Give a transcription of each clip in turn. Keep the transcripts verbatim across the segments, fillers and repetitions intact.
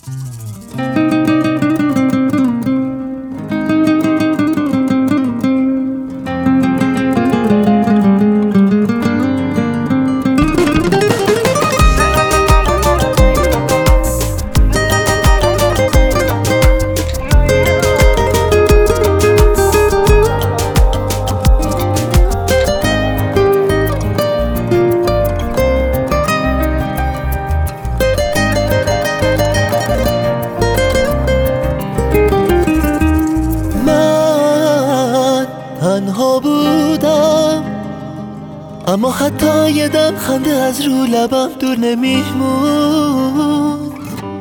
تنها بودم اما حتی یه دم خنده از رو لبم دور نمیموند.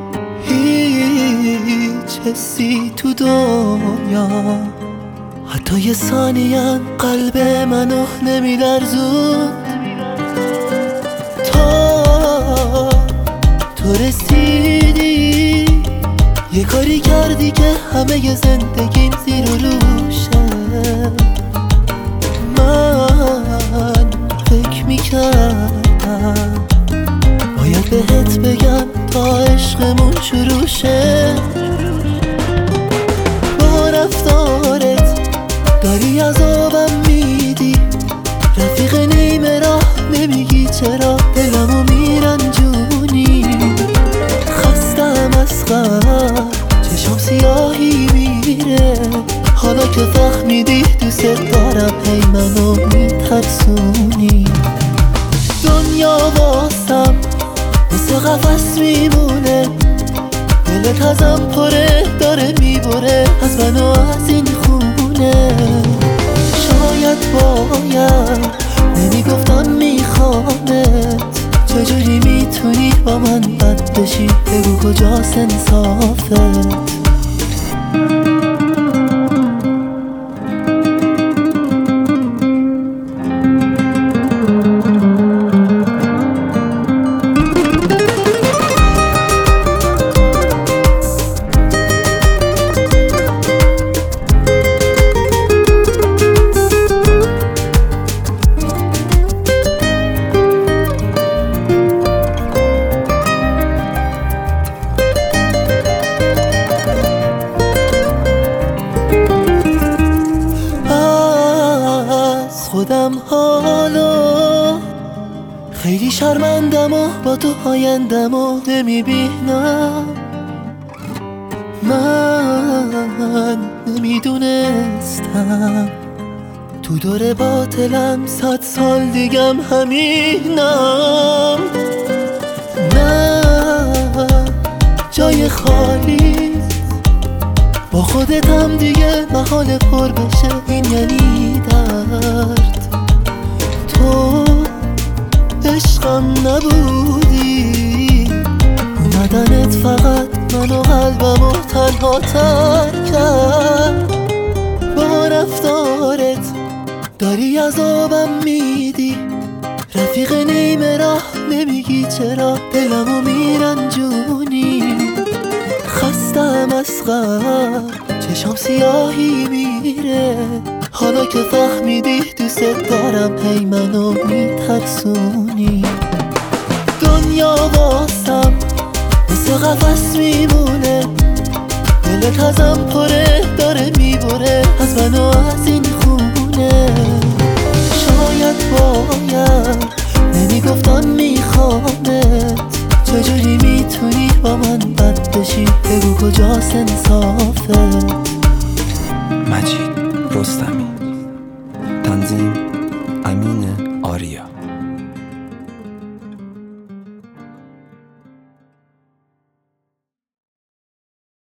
هیچ حسی تو دنیا حتی یه ثانیه قلب منو نمیلرزوند تا تو رسیدی. یه کاری کردی که همه ی زندگیم زیر و روشه. من فکر میکردم باید بهت بگم تا عشقمون شروع شه. با رفتارت داری عذابم میدی، رفیق نیمه راه نمیگی چرا دلمو میرنجونی. خستم از غم چشم سیاهی میره، حالا که فهمیدی دوست دارم هی منو میترسونی. دنیا واسم مثل قفس میمونه، دلت ازم پره داره میبره از منو از این خونه. شاید باید نمیگفتم میخوامت، چجوری میتونی با من بد بشی؟ بگو کجاست انصافت؟ خودم حالا خیلی شرمندم و با تو آیندم و نمیبینم. من نمیدونستم تو دور باطلم صد سال دیگم همینم. نه جای خالی با خودتم دیگه محال پر بشه، این یعنی درد. تو عشقم نبودی، اومدنت فقط منو قلبمو تنها تر کرد. با رفتارت داری عذابم میدی، رفیق نیمه راه نمیگی چرا دلمو میرنجونی. خستم از غم چشم سیاهی میره، حالا که فهمیدی دوست دارم هی منو میترسونی. دنیا واسم مثل قفس میمونه، دلت ازم پره داره میبره از منو از این خونه. شاید باید نمیگفتم میخوامت، چجوری میتونی با من بد بشی؟ بگو کجاست انصافت؟ مجید رستمی، تنظیم امین آریا.